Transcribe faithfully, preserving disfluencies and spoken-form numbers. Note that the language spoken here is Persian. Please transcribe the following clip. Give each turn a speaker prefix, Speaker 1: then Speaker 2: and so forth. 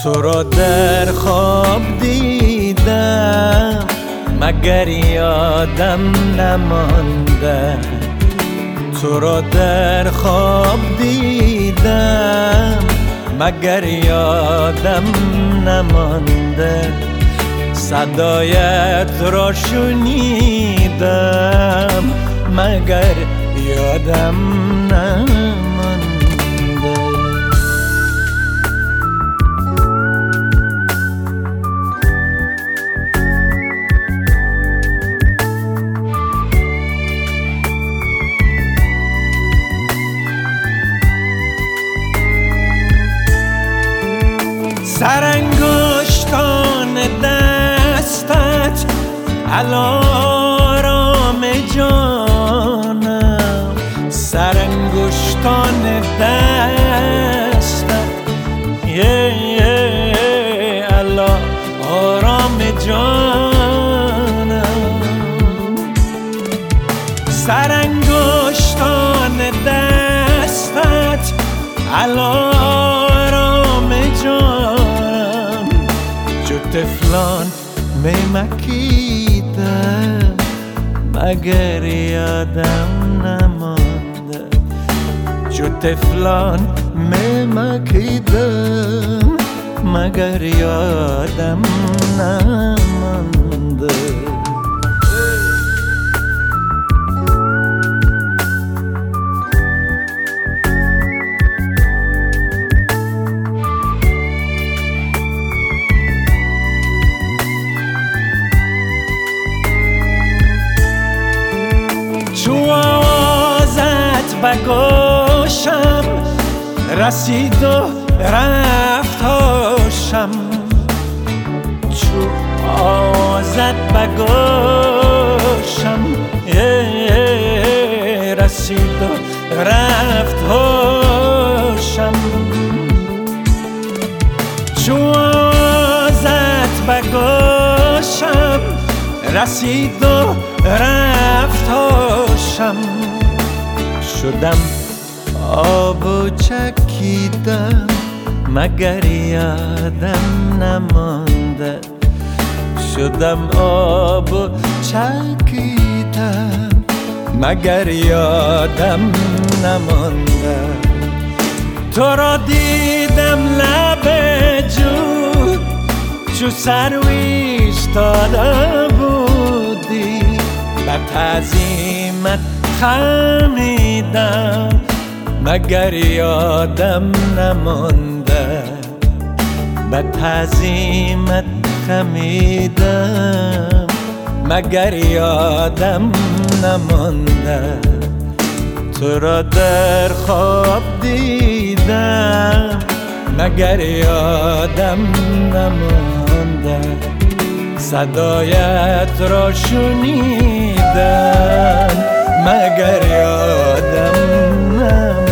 Speaker 1: تو را در خواب دیدم مگر یادم نمانده. تو را در خواب دیدم مگر یادم نمانده. صدایت را شنیدم مگر یادم نمانده. سرانگشتان دستت علارام جانم. سرانگشتان دستت یه یه علارام جانم. سرانگشتان دستت علارام جانم. جو طفلان میمکیدم مگر یادم نمانده. جو طفلان میمکیدم مگر یادم نمانده. چو آوازت به گوشم رسید و رفت هوشم. چو آوازت به گوشم رسید و رفت هوشم. چو آوازت به گوشم رسید و رفت هوشم. شدم آب و چکیدم مگر یادم نمانده. شدم آب و چکیدم مگر یادم نمانده. تو را دیدم لب جو چو سرویش داده بودی. به تعظیمت خمیدم مگر یادم نمانده. به تعظیمت خمیدم مگر یادم نمانده. تو را در خواب دیدم مگر یادم نمانده. صدایت را شنیدم مگر یادم نمانده.